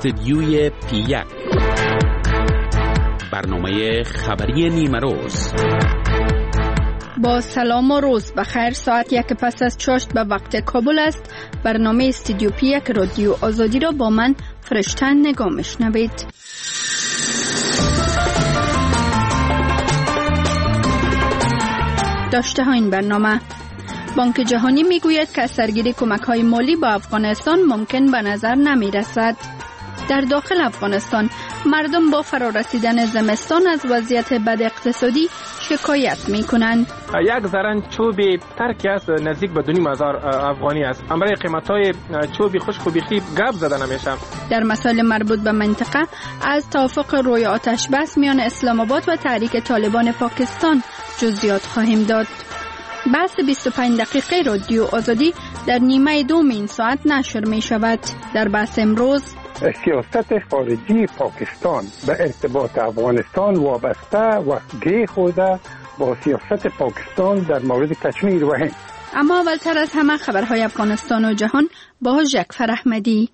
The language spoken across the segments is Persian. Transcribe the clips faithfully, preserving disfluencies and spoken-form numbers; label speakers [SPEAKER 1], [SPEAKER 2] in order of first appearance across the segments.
[SPEAKER 1] استدیوی پی یک، برنامه خبری نیمه روز.
[SPEAKER 2] با سلام و روز بخیر. ساعت یک پس از چاشت به وقت کابل است. برنامه استدیو پی یک رادیو آزادی را با من فرشتن نگاه میشنوید. داشته ها این برنامه: بانک جهانی میگوید که سرگیری کمک‌های مالی با افغانستان ممکن به نظر نمی‌رسد. در داخل افغانستان مردم با فرارسیدن زمستان از وضعیت بد اقتصادی شکایت می‌کنند.
[SPEAKER 3] یک زرن چوب ترکی است نزدیک به دو نیم هزار افغانی است. امروز قیمت‌های چوب خشک و بیخی گپ زده نمیشه.
[SPEAKER 2] در مسائل مربوط به منطقه از توافق روی آتش بس میان اسلام آباد و تحریک طالبان پاکستان جزئیات خواهیم داد. بحث بیست و پنج دقیقه رادیو آزادی در نیمه دوم این ساعت نشر می شود. در بحث امروز:
[SPEAKER 4] سیاست خارجی پاکستان به ارتباط افغانستان وابسته و گره خورده با سیاست پاکستان در مورد کشمیر و هند.
[SPEAKER 2] اما اولتر از همه خبرهای افغانستان و جهان با ژکفر احمدی.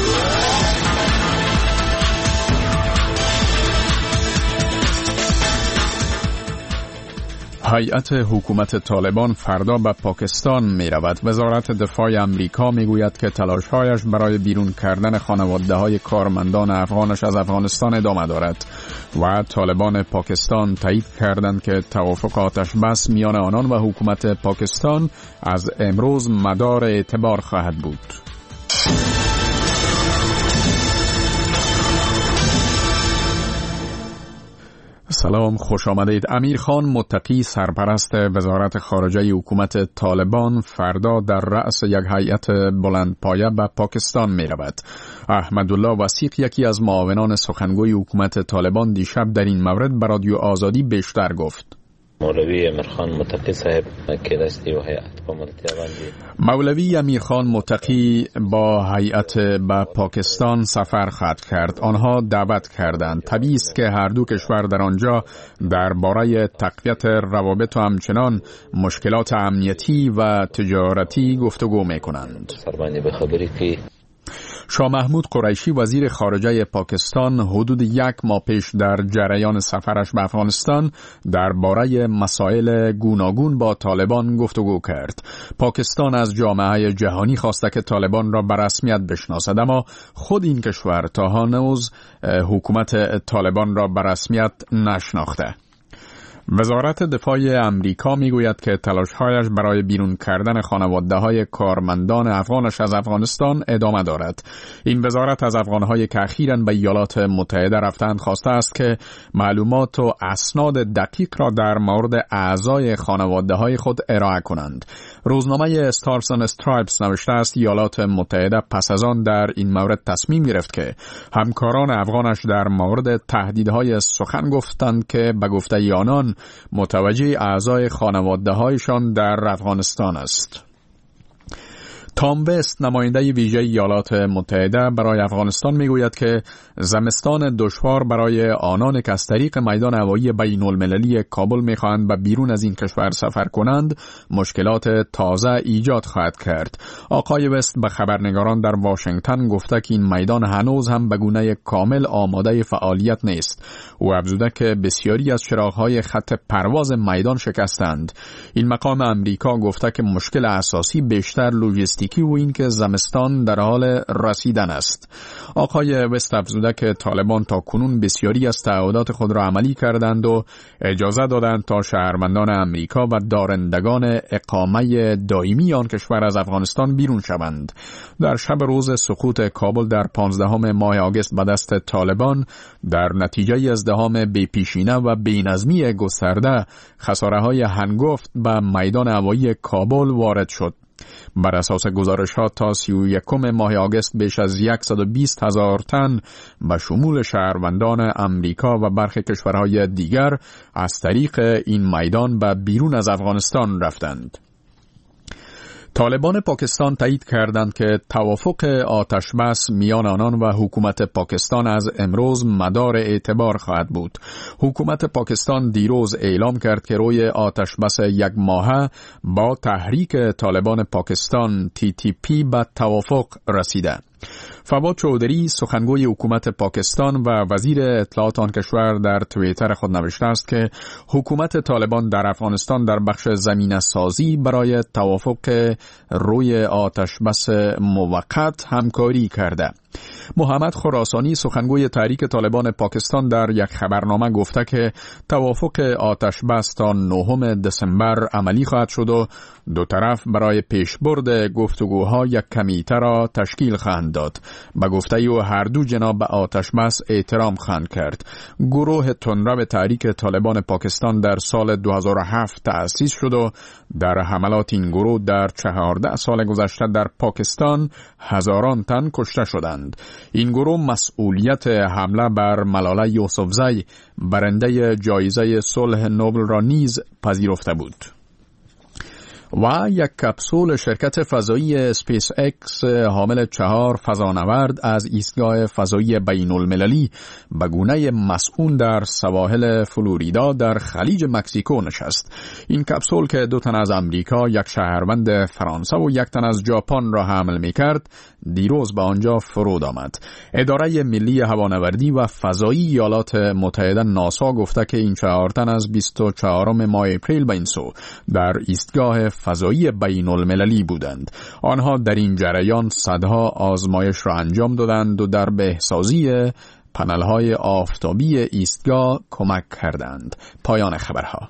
[SPEAKER 5] هیئت حکومت طالبان فردا به پاکستان می رود. وزارت دفاع امریکا می گوید که تلاش‌هایش برای بیرون کردن خانواده‌های کارمندان افغانش از افغانستان ادامه دارد و طالبان پاکستان تایید کردند که توافق آتش بس میان آنان و حکومت پاکستان از امروز مدار اعتبار خواهد بود. سلام، خوش آمدید. امیر خان متقی سرپرست وزارت خارجه حکومت طالبان فردا در رأس یک هیئت بلندپایه به پاکستان می رود. احمدالله وثیق، یکی از معاونان سخنگوی حکومت طالبان، دیشب در این مورد به رادیو آزادی بیشتر گفت.
[SPEAKER 6] مولوی امیرخان متقی صاحب که دستی و هیئت با ملتیابندی
[SPEAKER 5] مولوی امیرخان متقی با هیئت به پاکستان سفر خواهد کرد. آنها دعوت کردند. طبیعی است که هر دو کشور در آنجا درباره تقویت روابط و همچنان مشکلات امنیتی و تجارتی گفتگو می‌کنند.
[SPEAKER 6] سربانی به خبری که
[SPEAKER 5] شاه محمود قریشی وزیر خارجه پاکستان حدود یک ماه پیش در جریان سفرش به افغانستان درباره مسائل گوناگون با طالبان گفتگو کرد. پاکستان از جامعه جهانی خواسته که طالبان را به رسمیت بشناسد، اما خود این کشور تا هنوز حکومت طالبان را به رسمیت نشناخته. وزارت دفاع امریکا میگوید که تلاش‌هایش برای بیرون کردن خانواده‌های کارمندان افغانش از افغانستان ادامه دارد. این وزارت از افغان‌هایی که اخیراً به ایالات متحده رفتند خواسته است که معلومات و اسناد دقیق را در مورد اعضای خانواده‌های خود ارائه کنند. روزنامه استارز اند استرایپس نوشته است ایالات متحده پس از آن در این مورد تصمیم گرفت که همکاران افغانش در مورد تهدیدهای سخن گفتند که به گفته آنان متوجه اعضای خانواده‌هایشان در افغانستان است. تام وست، نماینده ویژه ایالات متحده برای افغانستان، میگوید که زمستان دشوار برای آنان که از طریق میدان هوایی بین المللی کابل میخواهند و بیرون از این کشور سفر کنند مشکلات تازه ایجاد خواهد کرد. آقای وست به خبرنگاران در واشنگتن گفته که این میدان هنوز هم به گونه کامل آماده فعالیت نیست. او افزوده که بسیاری از چراغ‌های خط پرواز میدان شکستند. این مقام امریکا گفته که مشکل اساسی بیشتر لوجستیکی و این که زمستان در حال رسیدن است. آقای وست افزوده که طالبان تا کنون بسیاری از تعهدات خود را عملی کردند و اجازه دادند تا شهروندان امریکا و دارندگان اقامه دائمی آن کشور از افغانستان بیرون شوند. در شب روز سقوط کابل در پانزدهم ماه آگوست به دست طالبان در نتیجه ازدحام بی‌پیشینه و بی‌نظمی گسترده خساره‌های هنگفت به میدان هوایی کابل وارد شد. بر اساس گزارش‌ها تا سی و یکم ماه آگوست بیش از صد و بیست هزار تن به شمول شهروندان امریکا و برخی کشورهای دیگر از طریق این میدان به بیرون از افغانستان رفتند. طالبان پاکستان تایید کردند که توافق آتش بس میان آنان و حکومت پاکستان از امروز مدار اعتبار خواهد بود. حکومت پاکستان دیروز اعلام کرد که روی آتش بس یک ماهه با تحریک طالبان پاکستان تی تی پی به توافق رسیده. فواد چودری سخنگوی حکومت پاکستان و وزیر اطلاعات آن کشور در توییتر خود نوشته است که حکومت طالبان در افغانستان در بخش زمینه سازی برای توافق روی آتش بس موقت همکاری کرده. محمد خراسانی سخنگوی تحریک طالبان پاکستان در یک خبرنامه گفته که توافق آتش بس تا نهم دسامبر عملی خواهد شد و دو طرف برای پیشبرد گفتگوها یک کمیته را تشکیل خواهند داد. به گفته او هر دو جناب به آتش بس احترام خواهند کرد. گروه تندرو تحریک طالبان پاکستان در سال دو هزار و هفت تأسیس شد و در حملات این گروه در چهارده سال گذشته در پاکستان هزاران تن کشته شدند. این گروه مسئولیت حمله بر ملاله یوسفزی برنده جایزه صلح نوبل را نیز پذیرفته بود. و یک کپسول شرکت فضایی اسپیس اکس حامل چهار فضانورد از ایستگاه فضایی بین المللی به گونه مسئول در سواحل فلوریدا در خلیج مکزیکو نشست. این کپسول که دو تن از امریکا، یک شهروند فرانسه و یک تن از ژاپن را حمل می‌کرد، دیروز به آنجا فرود آمد. اداره ملی هوانوردی و فضایی ایالات متحده ناسا گفته که این چهار تن از بیست و چهارم ماه اپریل به این سو در ایستگاه فضایی بین المللی بودند. آنها در این جریان صدها آزمایش را انجام دادند و در بهسازی پنل‌های آفتابی ایستگاه کمک کردند. پایان خبرها.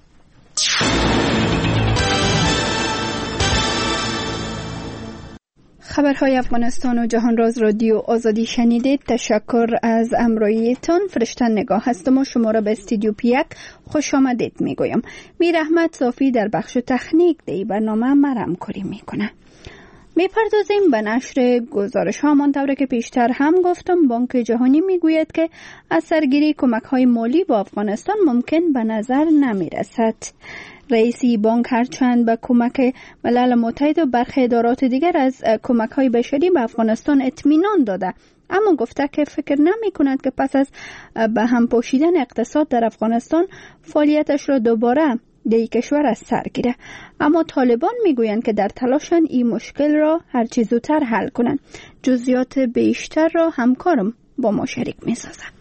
[SPEAKER 2] خبرهای افغانستان و جهان راز رادیو آزادی شنیدید. تشکر از همراهیتان. فرشتن نگاه هستم و شما را به استودیو پیک خوش آمدید می گویم. میر احمد صافی در بخش تکنیک دی برنامه مرم کاری می کنه. می پردازیم به نشر گزارش ها. همانطور که پیشتر هم گفتم، بانک جهانی می گوید که از سرگیری کمک های مالی با افغانستان ممکن به نظر نمی رسد. رئیسی بانک هرچند به کمک ملل متحد و برخی ادارات دیگر از کمک های بشری به افغانستان اطمینان داده، اما گفته که فکر نمی کند که پس از به هم پوشیدن اقتصاد در افغانستان فعالیتش را دوباره در کشور از سر گیره. اما طالبان می گویند که در تلاشند این مشکل را هر چه زودتر حل کنند. جزئیات بیشتر را همکارم با ما شریک می سازد.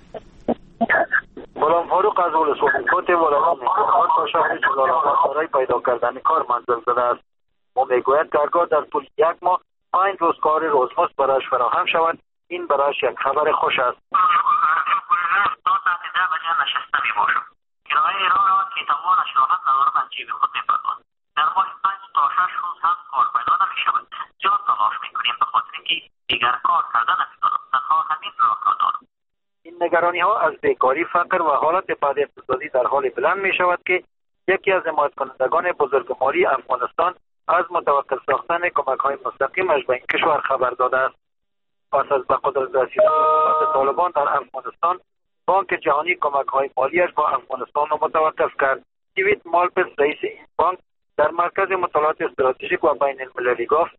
[SPEAKER 7] غلام فاروق از ولسوالیت ولایت میرآباد تا شهر جلال‌آباد برای پیدا کردن کار منزل زده است. او میگوید که هرگاه در طول یک ماه پنج روز کار روزمزد برایش فراهم شود، این برایش یک خبر خوش است.
[SPEAKER 8] تا ساعت ده بجه نشسته میباشم. کرایه راه را که توانش راحت ندارم از جیب خود میپردازم. در ماه پنج تا شش روز هم کار پیدا نمیشود. زیاد تلاش میکنیم به خاطر اینکه دیگر کار کردن نمیتوانم. تنها همین راه را دارم.
[SPEAKER 7] این نگرانی ها از بیکاری، فقر و حالت بد اقتصادی در حال بلند می شود که یکی از حمایت کنندگان بزرگ مالی افغانستان از متوقف ساختن کمک های مستقیمش به این کشور خبر داده است. پس از به قدرت رسیدن حکومت طالبان در افغانستان، بانک جهانی کمک های مالیش با افغانستان را متوقف کرد. دیوید مالپس رئیس این بانک در مرکز مطالعات استراتژیک و بین المللی گفت: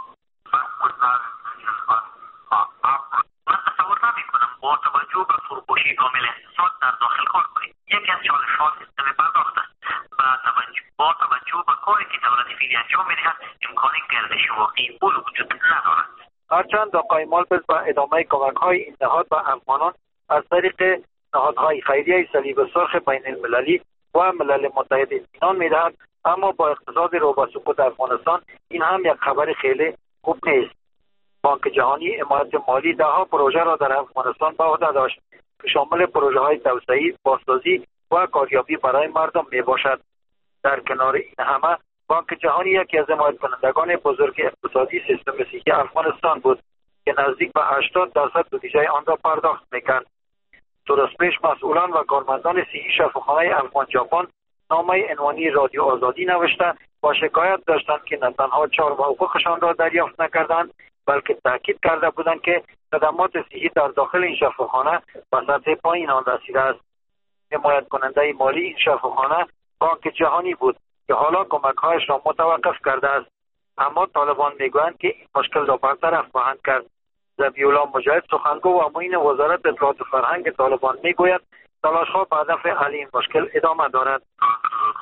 [SPEAKER 8] من تصور نمی کنم با توجه به فروپاشی کامل اقتصاد در داخل کار کنیم. یکی از چالش‌ها سیستم پرداخت است. با توجه به کاری که دولت فعلی انجام می‌دهد، امکان گردش واقعی پول وجود ندارد.
[SPEAKER 7] هرچند آقای مالپس با ادامه کمک‌های این نهاد به افغانان از طریق نهادهای خیریه صلیب سرخ بین المللی و ملل متحد اطمینان می‌دهد، اما با اقتصاد رو به سقوط افغانستان این هم یک خبر خیلی خوب نیست. بانک جهانی حمایت مالی دهها پروژه را در افغانستان به عهده داشت که شامل پروژه های توسعه‌ای، بازسازی و کاریابی برای مردم می باشد. در کنار این همه، بانک جهانی یکی از حمایت کنندگان بزرگ اقتصادی سیستم صحی افغانستان بود که نزدیک به هشتاد درصد بودجه آن را پرداخت می‌کرد. درست پیش مسئولان و کارمندان صحی شفاخانه افغان ژاپن نامه عنوانی رادیو آزادی نوشته و شکایت داشتند که نه تنها چهار حقوقشان را دریافت نکردند، بلکه تاکید کرده بودند که خدمات صحی در داخل این شفاخانه به سطح پایین آن رسیده است. حمایت کننده مالی این شفاخانه بانک جهانی بود که حالا کمک‌هایش را متوقف کرده است. اما طالبان میگویند که این مشکل را برطرف خواهند کرد. ذبیح‌الله مجاهد سخنگو و معین وزارت اطلاعات و فرهنگ طالبان میگوید تلاش‌ها به هدف حل این مشکل ادامه دارد.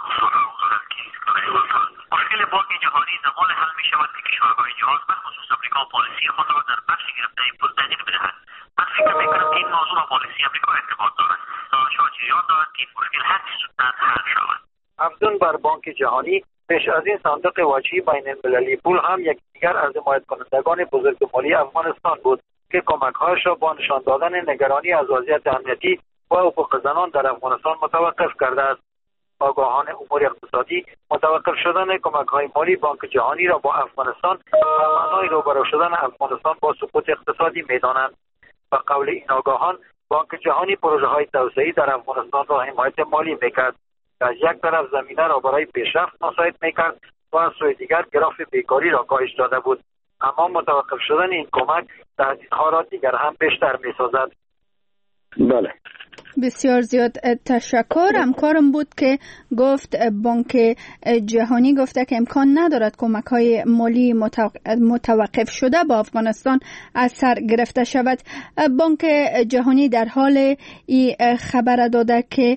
[SPEAKER 8] مشکل بانک جهانی زمان حل می شود که کشورهای جهان به خصوص امریکا پالیسی خود را در بخش گرفته پول تغییر بدهد. من فکر میکنم که این موضوع با پالیسی امریکا ارتباط دارد تا شما جریان دارد که این مشکل هر چه زودتر حل شود.
[SPEAKER 7] افزون بر بانک جهانی، پیش از این صندوق واجهی بین المللی پول هم یک دیگر از حمایت کنندگان بزرگ مالی افغانستان بود که کمک‌هایش را با نشان دادن نگرانی از وضعیت امنیتی و حقوق زنان در افغانستان متوقف کرده است. آگاهان امور اقتصادی متوقف شدن کمک‌های مالی بانک جهانی را با افغانستان و معنای روبرو شدن افغانستان با سقوط اقتصادی می‌دانند. به قول این آگاهان، بانک جهانی پروژه‌های توسعه‌ای در افغانستان را حمایت مالی می‌کرد. از یک طرف زمینه را برای پیشرفت مساعد می‌کرد و از سوی دیگر گراف بیکاری را کاهش داده بود. اما متوقف شدن این کمک تهدیدها را دیگر هم بیشتر می‌سازد.
[SPEAKER 4] بله.
[SPEAKER 2] بسیار زیاد تشکر. همکارم بود که گفت بانک جهانی گفته که امکان ندارد کمک‌های مالی متوقف شده با افغانستان از سر گرفته شود. بانک جهانی در حال این خبر داده که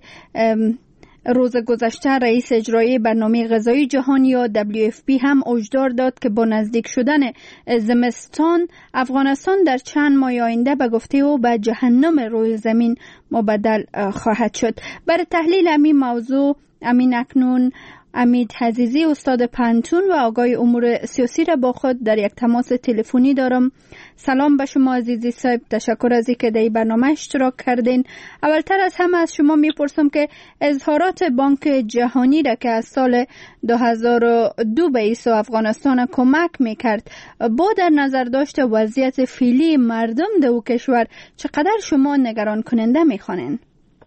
[SPEAKER 2] روز گذشته رئیس اجرایی برنامه غذایی جهانی یا دبلیو اف پی هم هشدار داد که با نزدیک شدن زمستان افغانستان در چند ماه آینده به گفته او به جهنم روی زمین مبدل خواهد شد. برای تحلیل همین موضوع امین اکنون امید عزیزی استاد پنتون و آگاه امور سیاسی را با خود در یک تماس تلفنی دارم. سلام به شما عزیزی صاحب، تشکر از اینکه در این برنامه اشتراک کردین. اولتر از همه از شما میپرسم که اظهارات بانک جهانی را که از سال دو هزار و دو به ایسو افغانستان کمک میکرد با در نظر داشت وضعیت فعلی مردم در او کشور چقدر شما نگران کننده میخوانین؟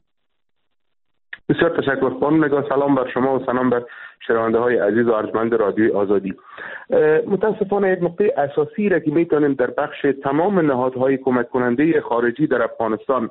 [SPEAKER 9] بسیار تشکر خانم نگاه. سلام بر شما و سلام بر شنونده های عزیز و ارجمند رادیوی آزادی. متاسفانه یک نقطه اساسی را که میتونیم در بخش تمام نهادهای کمک کننده خارجی در افغانستان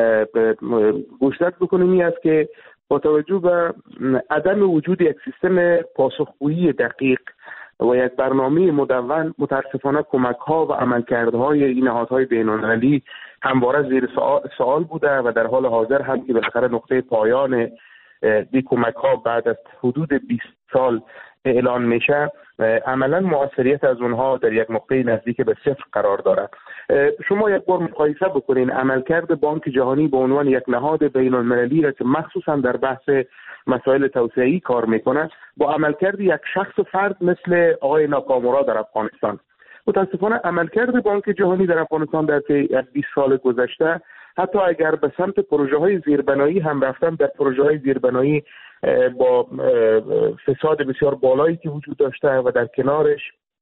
[SPEAKER 9] گوشزد بکنیم این است که با توجه به عدم وجود یک سیستم پاسخگویی دقیق و یک برنامه مدون، متاسفانه کمک ها و عملکردهای این نهادهای بین‌المللی همواره زیر سوال بوده و در حال حاضر هم که بالاخره نقطه پایان این کمک ها بعد از حدود بیست سال اعلان میشه، عملا مؤثریت از اونها در یک نقطه نزدیک به صفر قرار داره. شما یک بار مقایسه بکنین عملکرد بانک جهانی به عنوان یک نهاد بین‌المللی را که مخصوصا در بحث مسائل توسعه‌ای کار میکنه با عملکرد یک شخص فرد مثل آقای ناکامورا در افغانستان. متاسفانه عملکرد بانک جهانی در افغانستان در طی بیست سال گذشته، حتی اگر به سمت پروژه های زیربنایی هم رفتن، در پروژه های زیربنایی با فساد بسیار بالایی که وجود داشته و در کنارش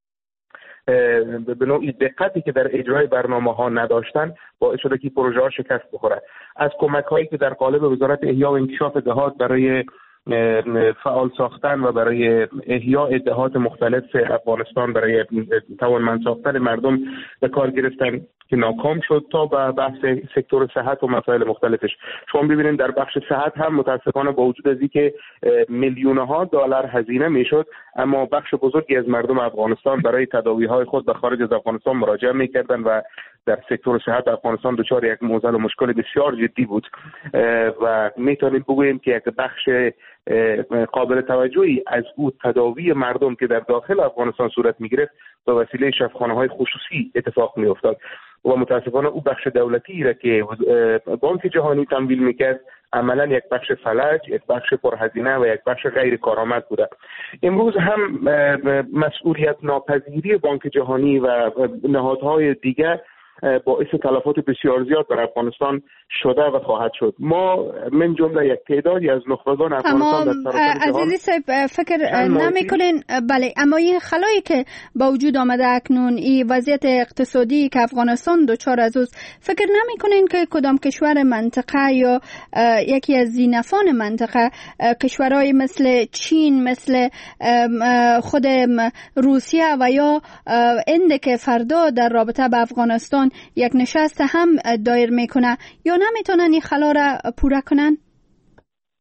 [SPEAKER 9] به نوعی دقتی که در اجرای برنامه ها نداشتن باعث شده که پروژه ها شکست بخوره. از کمک هایی که در قالب وزارت احیا و انکشاف دهات برای فعال ساختن و برای احیاء دهات مختلف افغانستان برای توانمند ساختن مردم به کار گرفتن که ناکام شد، تا به بحث سکتور صحت و مسائل مختلفش. شما ببینید در بخش صحت هم متاسفانه با وجود از اینکه میلیون ها دلار هزینه میشد، اما بخش بزرگی از مردم افغانستان برای تداوی های خود به خارج از افغانستان مراجعه میکردن و در سکتور صحت افغانستان دچار یک معضل و مشکل بسیار جدی بود و میتونیم بگوییم که یک بخش قابل توجهی از او تداوی مردم که در داخل افغانستان صورت میگرفت به وسیله شفاخانه‌های خصوصی اتفاق میافتاد و متاسفانه او بخش دولتی را که بانک جهانی تمویل میکرد عملا یک بخش فلج، یک بخش پرهزینه و یک بخش غیر کارآمد بوده. امروز هم مسئولیت ناپذیری بانک جهانی و نهادهای دیگر باعث تلفات بسیار زیاد در افغانستان شده و خواهد شد. ما من جمله یک تعدادی از نخبگان افغانستان در سراسر جهان
[SPEAKER 2] عزیزی صاحب فکر نمی‌کنین بله، اما این خلایی که با وجود آمده اکنون، این وضعیت اقتصادی که افغانستان دچار از اوست، فکر نمی‌کنین که کدام کشور منطقه یا یکی از زینفان منطقه، کشورهای مثل چین، مثل خود روسیه و یا هند که فردا در رابطه با افغانستان یک نشست هم دایر میکنه، یا نمیتونن این خلا را پوره کنن؟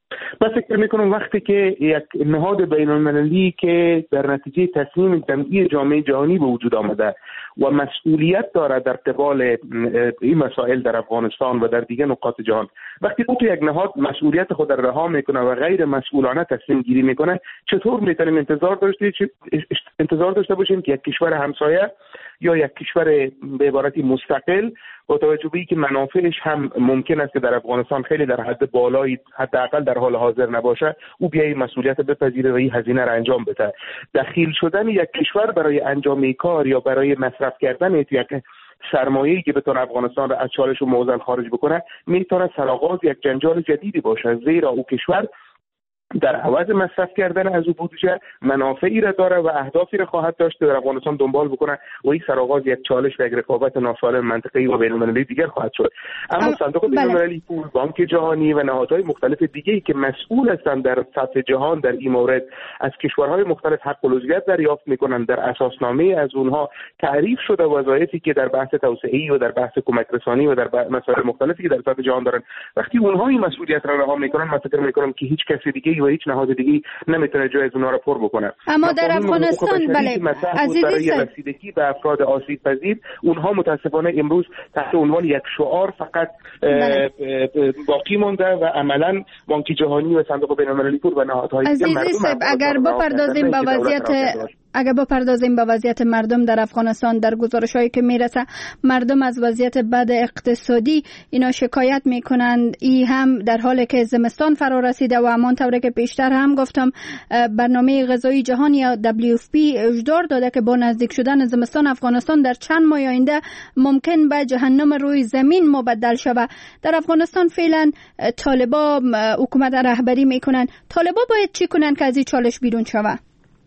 [SPEAKER 9] من فکر میکنم وقتی که یک نهاد بین المللی که در نتیجه تصمیم جمعی جامعه جهانی به وجود آمده و مسئولیت دارد در قبال این مسائل در افغانستان و در دیگر نقاط جهان، وقتی اون تو یک نهاد مسئولیت خود رها میکنه و غیر مسئولانه تصمیم گیری میکنه، چطور میتونیم انتظار داشته انتظار داشته باشیم که یک کشور همسایه یا یک کشور به عبارتی مستقل با توجه به اینکه منافعش هم ممکن است که در افغانستان خیلی در حد بالایی حداقل در حال حاضر نباشه، او بیای مسئولیت بپذیره و این هزینه را انجام بده. دخیل شدن یک کشور برای انجام کار یا برای مصرف کردن یک سرمایه‌ای که بتونه افغانستان را از چالش و معضل خارج بکنه، میتونه سرآغاز یک جنجال جدیدی باشه، زیرا او کشور در عوض مصرف کردن از او بودجه منافعی را داره و اهدافی را خواهد داشت در افغانستان دنبال بکنه و این سرآغاز یک چالش و یک رقابت ناسالم منطقه‌ای و بین‌المللی دیگر خواهد شد. اما صندوق بین‌المللی پول، بانک جهانی و نهادهای مختلف دیگه‌ای که مسئول هستند در سطح جهان در این مورد از کشورهای مختلف حق العضویت دریافت می‌کنند، در اساسنامه از اونها تعریف شده وظایفی که در بحث توسعه‌ای و در بحث کمک رسانی و در مسائل مختلفی که در سطح جهان دارن، وقتی اونها این مسئولیت را رها می‌کنن، من فکر می‌کنم که هیچ کسی دیگه و هیچ نهاد دیگه نمیتونه جای از اونها را پر بکنه.
[SPEAKER 2] اما در افغانستان بله عزیزی
[SPEAKER 9] برای رسیدگی به افراد آسیب پذیر، اونها متاسفانه امروز تحت عنوان یک شعار فقط باقی مونده و عملا بانک جهانی و صندوق بین‌المللی پول و نهادهای دیگه مردم
[SPEAKER 2] اگر بپردازیم به وضعیت اگر بپردازیم به وضعیت مردم در افغانستان، در گزارش‌هایی که میرسه مردم از وضعیت بد اقتصادی اینا شکایت میکنند. ای هم در حالی که زمستان فرا رسیده و همانطور که پیشتر هم گفتم برنامه غذایی جهان یا دبلیو اف پی هشدار داده که با نزدیک شدن زمستان افغانستان در چند ماه آینده ممکن به جهنم روی زمین مبدل شود. در افغانستان فعلا طالبا حکومت رهبری میکنن. طالبا باید چی کنن که از این چالش بیرون شود؟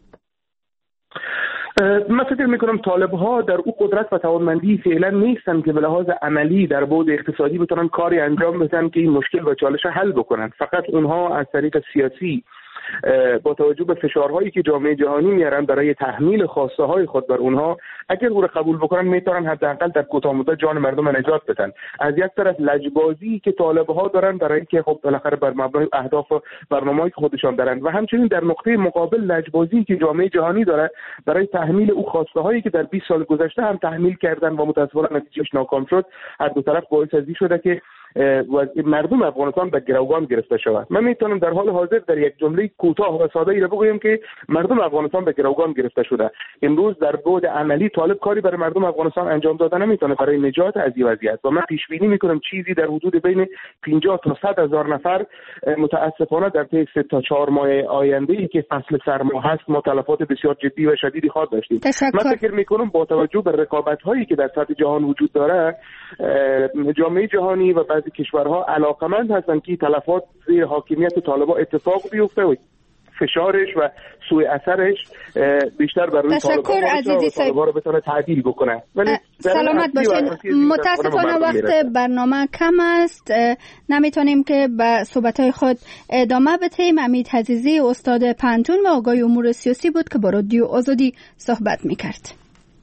[SPEAKER 9] من فکر میکنم طالب ها در او قدرت و توانمندی فعلا نیستن که به لحاظ عملی در بعد اقتصادی بتونن کاری انجام بدن که این مشکل و چالش حل بکنن. فقط اونها از طریق سیاسی با توجه به فشارهایی که جامعه جهانی میارن برای تحمیل خواسته های خود بر اونها، اگر او را قبول بکنن میتونن حداقل در کوتاه مدت جان مردم نجات بدن. از یک طرف لجبازی که طالب‌ها دارن برای اینکه خب بالاخره بر مبنای اهداف و برنامه‌ای که خودشان دارن، و همچنین در نقطه مقابل لجبازی که جامعه جهانی داره برای تحمیل او خواسته هایی که در بیست سال گذشته هم تحمیل کردن و متأسفانه نتیجهش ناکام شد. هر دو طرف باعث از این شده که مردم افغانستان به گروگان گرفته شود. من میتونم در حال حاضر در یک جمله کوتاه و ساده ای را بگویم که مردم افغانستان به گروگان گرفته شده. امروز در بعد عملی طالب کاری برای مردم افغانستان انجام داده نمیتونه برای نجات از این وضعیت، و من پیش بینی میکنم چیزی در حدود بین پنجاه تا صد هزار نفر متاسفانه در طی سه تا چهار ماه آینده ای که فصل سرما هست ما تلفات بسیار جدی و شدیدی خواهد داشتیم. من فکر میکنم با توجه به رقابت هایی که در سطح جهان وجود داره، جامعه جهانی و بعضی کشورها علاقمند هستند که تلفات زیر حاکمیت طالبان اتفاق بیفته و فشارش و سوء اثرش بیشتر بر روی طالبان رو بتونه تعدیل بکنه. ولی
[SPEAKER 2] سلامت باشین. متاسفانه وقت برنامه کم است، نمیتونیم که به صحبت‌های خود ادامه بدهیم. امید عزیزی استاد پانتون و آگاه امور سیاسی بود که با رادیو آزادی صحبت میکرد.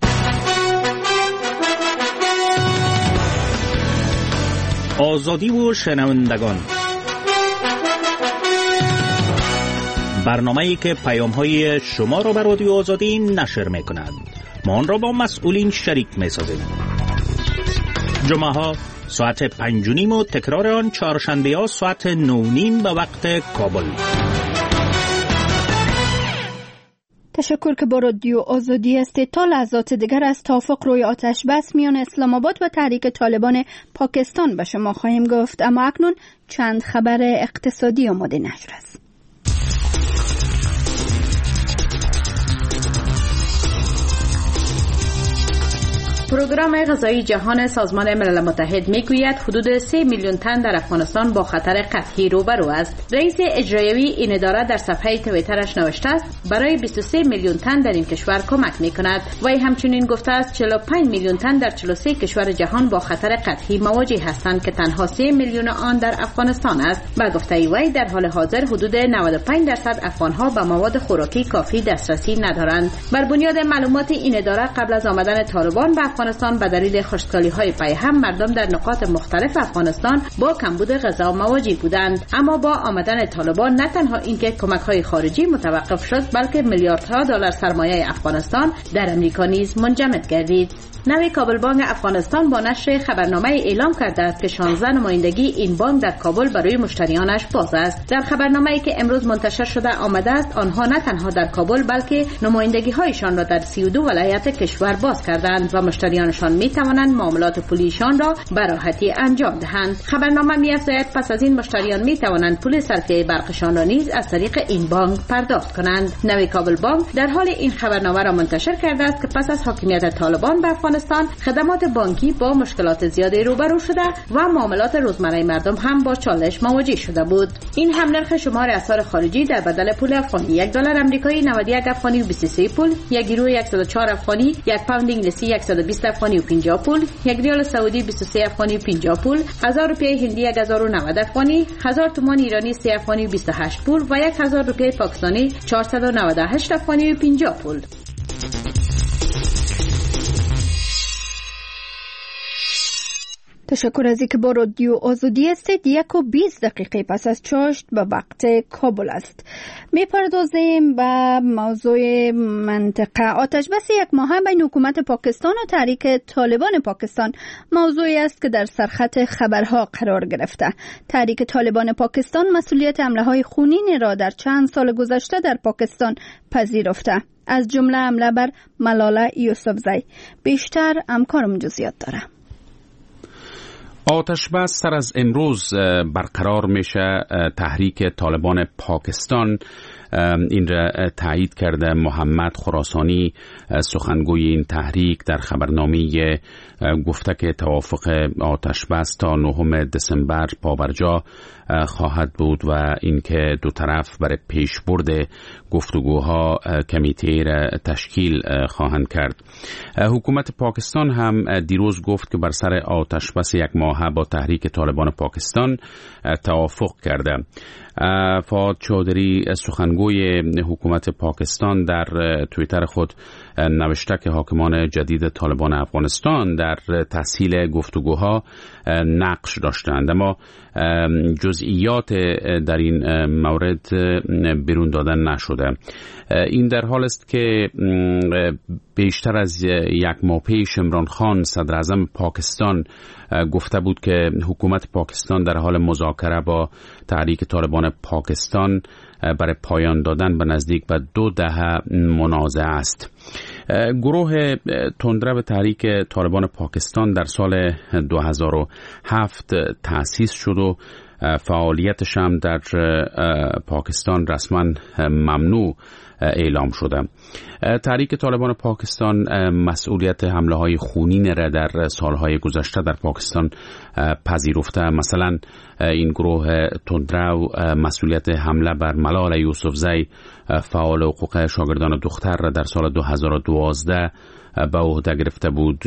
[SPEAKER 1] آزادی و شنوندگان، برنامه‌ای که پیام‌های شما را به رادیو آزادی نشر می‌کند. ما آن را با مسئولین شریک می‌سازیم. جمعه‌ها ساعت پنج و نیم و تکرار آن چهارشنبه‌ها ساعت نه و نیم به وقت کابل.
[SPEAKER 2] تشکر که با رادیو آزادی هستید. تا لحظات دیگر از توافق روی آتش بس میان اسلام آباد و تحریک طالبان پاکستان به شما خواهیم گفت، اما اکنون چند خبر اقتصادی آماده نشر است.
[SPEAKER 10] پروگرام غذایی جهان سازمان ملل متحد میگوید حدود سه میلیون تن در افغانستان با خطر قحطی روبرو است. رئیس اجرایی این اداره در صفحه توییترش نوشته است برای بیست و سه میلیون تن در این کشور کمک میکند. وی همچنین گفته است چهل و پنج میلیون تن در چهل و سه کشور جهان با خطر قحطی مواجه هستند که تنها سه میلیون آن در افغانستان است. و گفته وی در حال حاضر حدود نود و پنج درصد افغانها به مواد خوراکی کافی دسترسی ندارند. بر بنیاد معلومات این اداره قبل از آمدن طالبان به افغانستان به دلیل خشکسالی‌های پیهم مردم در نقاط مختلف افغانستان با کمبود غذا مواجه بودند. اما با آمدن طالبان نه تنها اینکه کمک‌های خارجی متوقف شد، بلکه میلیاردها دلار سرمایه افغانستان در امریکا نیز منجمد گردید. نوی کابل بانک افغانستان با نشر خبرنامه اعلام کرده است که شانزده نمایندگی این بانک در کابل برای مشتریانش باز است. در خبرنامه‌ای که امروز منتشر شده آمده است آنها نه تنها در کابل بلکه نمایندگی هایشان را در سی و دو ولایت کشور باز کردند و مشتریانشان می توانند معاملات پولیشان را به راحتی انجام دهند. خبرنامه می افزاید پس از این مشتریان می توانند پول صرفه برقشان را نیز از طریق این بانک پرداخت کنند. نوی کابل بانک در حال این خبرنامه را منتشر کرده است که پس از حاکمیت طالبان به افغانستان خدمات بانکی با مشکلات زیادی روبرو شده و معاملات روزمره مردم هم با چالش مواجه شده بود. این هم نرخ شمار اسعار خارجی در بدل پول افغانی: یک دلار آمریکایی نود و یک افغانی و بیست و سه پول، یک یورو صد و چهار افغانی، یک پوند انگلیسی صد و بیست افغانی و پنجاه پول، یک ریال سعودی بیست و سه افغانی و پنجاه پول، هزار روپیه هندی هزار و نود افغانی، هزار تومان ایرانی سه افغانی و بیست و هشت پول و یک هزار روپیه پاکستانی چهارصد و نود و هشت افغانی و پنجاه پول.
[SPEAKER 2] تشکر از اینکه با رادیو آزادی هستید. یک و بیست دقیقه پس از چاشت به وقت کابل است. میپردازیم به موضوع منطقه. آتش بس یک ماه بین حکومت پاکستان و تحریک طالبان پاکستان موضوعی است که در سرخط خبرها قرار گرفته. تحریک طالبان پاکستان مسئولیت حمله های خونین را در چند سال گذشته در پاکستان پذیرفته، از جمله حمله بر ملاله یوسفزئی. بیشتر همکارم جزئیات داره.
[SPEAKER 11] آتش بس سر از امروز برقرار میشه. تحریک طالبان پاکستان این را تایید کرده. محمد خراسانی سخنگوی این تحریک در خبرنامه گفته که توافق آتش بس تا نهم دسامبر پابرجا خواهد بود و اینکه دو طرف برای پیشبرد گفتگوها کمیته را تشکیل خواهند کرد. حکومت پاکستان هم دیروز گفت که بر سر آتش بس یک ماهه با تحریک طالبان پاکستان توافق کرده. فؤاد چودری سخنگوی حکومت پاکستان در توییتر خود نوشته که حاکمان جدید طالبان افغانستان در تسهیل گفتگوها نقش داشتند، اما جزئیات در این مورد بیرون دادن نشده. این در حال است که بیشتر از یک ماه پیش عمران خان صدر اعظم پاکستان گفته بود که حکومت پاکستان در حال مذاکره با تحریک طالبان پاکستان برای پایان دادن به نزدیک به دو دهه منازعه است. گروه تندرو تحریک طالبان پاکستان در سال دو هزار و هفت تأسیس شد و فعالیتش هم در پاکستان رسما ممنوع اعلام شده. تحریک طالبان پاکستان مسئولیت حمله های خونین را در سالهای گذشته در پاکستان پذیرفته. مثلا این گروه تندرو مسئولیت حمله بر ملاله یوسفزئی فعال حقوق شاگردان دختر را در سال دو هزار و دوازده به عهده گرفته بود.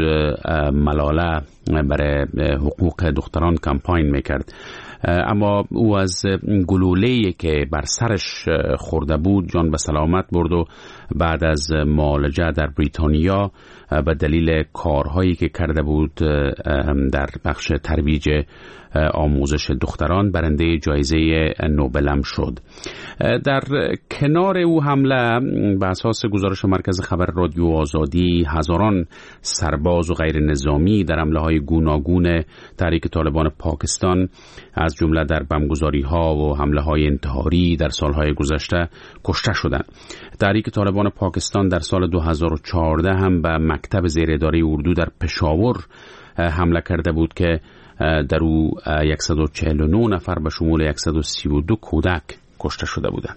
[SPEAKER 11] ملاله برای حقوق دختران کمپاین میکرد، اما او از گلوله‌ای که بر سرش خورده بود جان به سلامت برد و بعد از معالجه در بریتانیا به دلیل کارهایی که کرده بود در بخش ترویج آموزش دختران برنده جایزه نوبل شد. در کنار او حمله به اساس گزارش مرکز خبر رادیو آزادی هزاران سرباز و غیر نظامی در حمله‌های گوناگون تحریک طالبان پاکستان از جمله در بمبگذاری‌ها و حمله‌های انتحاری در سالهای گذشته کشته شدند. تحریک طالبان پاکستان در سال دو هزار و چهارده هم به مکتب زیر اداره اردو در پشاور حمله کرده بود که در او صد و چهل و نه نفر به شمول صد و سی و دو کودک کشته شده بودند.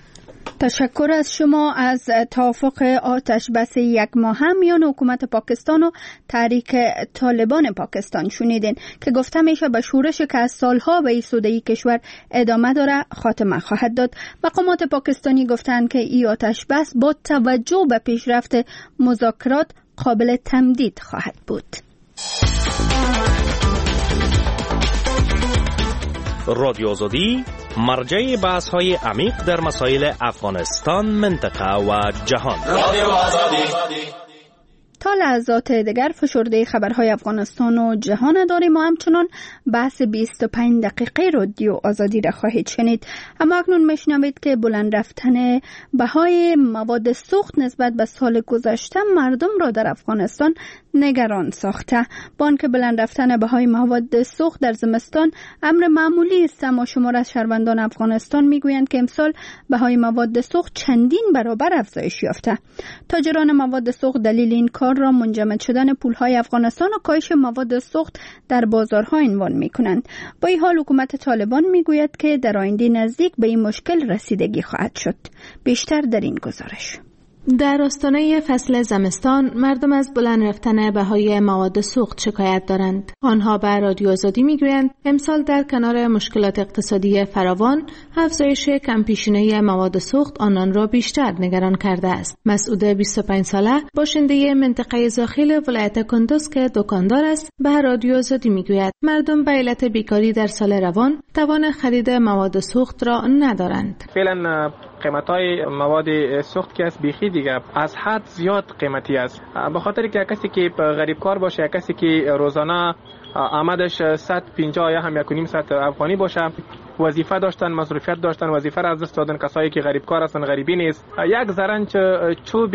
[SPEAKER 2] تشکر از شما. از توافق آتش بس یک ماه هم میان حکومت پاکستان و تحریک طالبان پاکستان شنیدین که گفته میشه به شورش که از سالها به ایستادگی کشور ادامه داره خاتمه خواهد داد. مقامات پاکستانی گفتند که این آتش بس با توجه به پیشرفت مذاکرات قابل تمدید خواهد بود.
[SPEAKER 1] رادیو آزادی مرجع بحث های عمیق در مسائل افغانستان، منطقه و جهان. رادیو آزادی.
[SPEAKER 2] تا لحظات دیگر فشرده خبرهای افغانستان و جهان داریم و همچنان بحث بیست و پنج دقیقه رادیو آزادی را خواهید شنید. اما اکنون میشنوید که بلند رفتن بهای مواد سوخت نسبت به سال گذشته مردم را در افغانستان نگران ساخته. با آنکه بلند رفتن بهای مواد سوخت در زمستان امر معمولی است، اما شمار از شهروندان افغانستان میگویند که امسال بهای مواد سوخت چندین برابر افزایش یافته. تاجران مواد سوخت دلیل این کار را منجمد شدن پولهای افغانستان و کاهش مواد سوخت در بازارها عنوان میکنند. با این حال حکومت طالبان میگوید که در آینده نزدیک به این مشکل رسیدگی خواهد شد. بیشتر در این گزارش.
[SPEAKER 12] در آستانه فصل زمستان مردم از بلند رفتن بهای مواد سوخت شکایت دارند. آنها به رادیو آزادی میگویند امسال در کنار مشکلات اقتصادی فراوان، افزایش کمپیشینه مواد سوخت آنان را بیشتر نگران کرده است. مسعود بیست و پنج ساله باشنده منطقه زاخیل ولایت کندوز که دکاندار است به رادیو آزادی میگوید مردم به علت بیکاری در سال روان توان خرید مواد سوخت را ندارند.
[SPEAKER 3] فعلا قیمت‌های مواد سوخت که از بیخی دیگه از حد زیاد قیمتی است، به خاطر که کسی که غریب کار باشه، کسی که روزانه آمدش صد و پنجاه یا هم یک و نیم صد افغانی باشه، وظیفه داشتن، مصروفیت داشتن، وظیفه را از دست دادن. کسایی که غریب کار هستن، غریبی نیست، یک زرنج چوب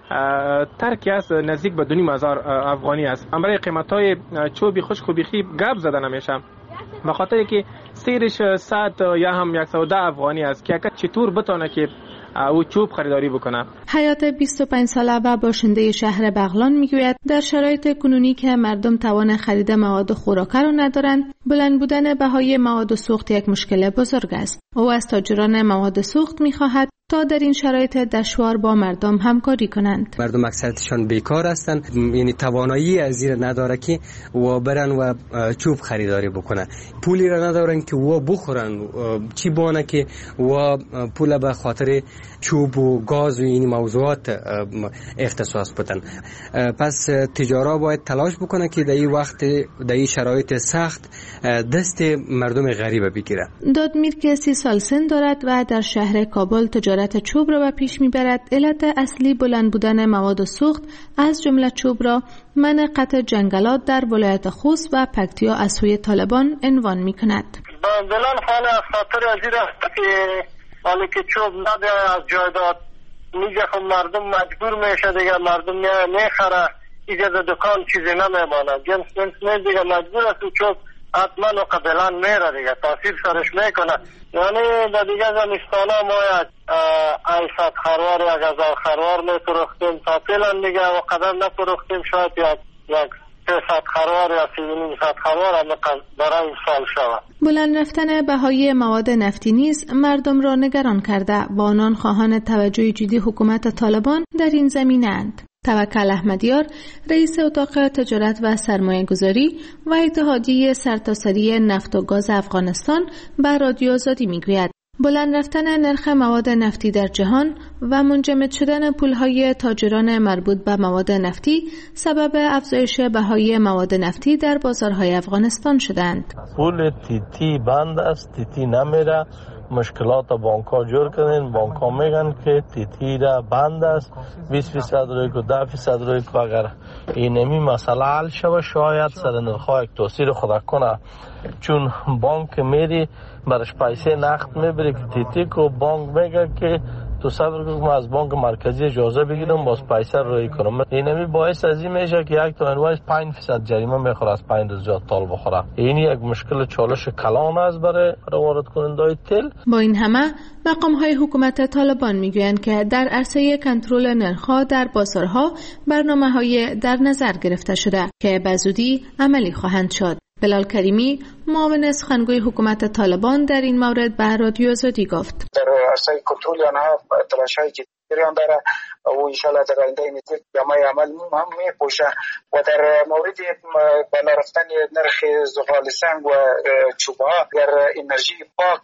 [SPEAKER 3] ترکی است نزدیک به دو نیم هزار افغانی است. امر قیمت‌های چوب خشک و بیخی گپ زدن نمیشه، به خاطر که سیرش صد یا هم صد و ده افغانی است که چطور بتونه که او چوب خریداری بکنه.
[SPEAKER 12] حیات بیست و پنج ساله و باشنده شهر بغلان میگوید در شرایط کنونی که مردم توان خرید مواد خوراکی را ندارند، بلند بودن بهای مواد سوخت یک مشکل بزرگ است. او از تاجران مواد سوخت میخواهد تا در این شرایط دشوار با مردم همکاری کنند.
[SPEAKER 13] مردم اکثرشان بیکار هستند، یعنی توانایی از این نداره که و برن و چوب خریداری بکنن، پولی را ندارن که و بخورن، چی بانه که و پول به خاطر چوب و گاز و این موضوعات اختصاص بدن. پس تجارا باید تلاش بکنه که در این وقت در این شرایط سخت دست مردم غریب بگیره.
[SPEAKER 12] دادمیر که سی سال سن دارد و در شهر کابل تجارت چوب را به پیش میبرد. علت اصلی بلند بودن مواد سوخت از جمله چوب را منع قطع جنگلات در ولایت خوست و پکتیا از سوی طالبان عنوان میکند.
[SPEAKER 14] دلان خانه از خاطر ازیر است که حالی که چوب نده از جایداد میگه خب مردم مجبور میشه دیگه، مردم میخره ایجاد دکان چیزی نمیمانه، جنس جنس می دیگه مجبور است چوب حتما و قبلان میره دیگه، تاثیر سرش میکنه. یعنی در دیگه زمستانه ما یک ایصد خروار یک هزار خروار میپرختیم، تا فیلن دیگه و قدر نپرختیم، شاید یک یک سیصد خروار یا سی و نیم صد خروار هم برای این سال شود.
[SPEAKER 12] بلند رفتن بهای مواد نفتی نیز مردم را نگران کرده و آنان خواهان توجه جدی حکومت طالبان در این زمینه اند. توکل احمدیار رئیس اتاق تجارت و سرمایه گذاری و اتحادیه سرتاسری نفت و گاز افغانستان به رادیو آزادی میگوید بلند رفتن نرخ مواد نفتی در جهان و منجمد شدن پولهای تاجران مربوط به مواد نفتی سبب افزایش بهای مواد نفتی در بازارهای افغانستان شدند.
[SPEAKER 15] پول تیتی بند است، تیتی نمیره، مشکلات بانک ها جور کردن، بانک ها میگن که تیتی را بند است، بیست فیصد روی که ده فیصد روی که اگر اینمی مسئله حل شود شاید سر نرخ یک تاثیر خود کنه، چون بانک میری برش پیسه نقد میبری که تیتی کو بانک میگه که تو صبر کن ما از بانک مرکزی اجازه بگیرم باز پیسه روی کنم. اینمی باعث از این میشه که یک تا انواع پنج فیصد جریمه میخوره از پنج روز زیاد تال بخوره. این یک مشکل چالش کلان است برای وارد کننده‌های تیل.
[SPEAKER 12] با این همه مقام‌های حکومت طالبان میگویند که در عرصه کنترل نرخ‌ها در بازارها برنامه‌های در نظر گرفته شده که به زودی عملی خواهند شد. بلال کریمی معاون سخنگوی حکومت طالبان در این مورد به رادیو آزادی گفت
[SPEAKER 16] در عرصه کنترل آنها تلاش‌های جدی جریان داره و انشالله در آینده نتیجه جامعه عمل هم میپوشه و در مورد بالا رفتن نرخ زغال سنگ و چوب‌ها در انرژی پاک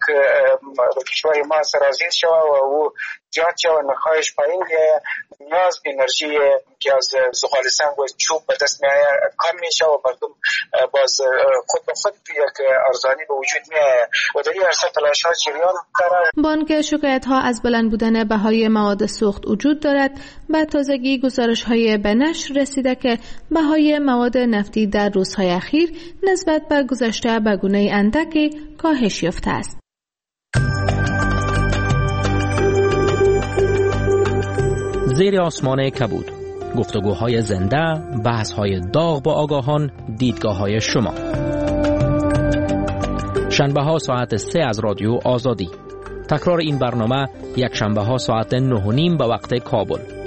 [SPEAKER 16] و کشور ما سرازیر شود و او زیاد شود نرخ‌هایش پایین نیاز انرژی که از زغال سنگ و چوب به دست میآید کم میشه و مردم باز خود به خود یک ارزانی به وجود میآید و در این عرصه تلاش‌ها جریان داره.
[SPEAKER 12] بانک شکایت‌ها از بلند بودن بهای مواد سوخت وجود دارد، به تازگی گزارش‌های به نشر رسیده که بهای مواد نفتی در روزهای اخیر نسبت به گذشته به گونه اندکی کاهش یافته است.
[SPEAKER 17] زیر آسمان کبود، گفتگوهای زنده، بحث‌های داغ با آگاهان، دیدگاه‌های شما. شنبه ها ساعت سه از رادیو آزادی. تکرار این برنامه یک شنبه ها ساعت نه و نیم به وقت کابل.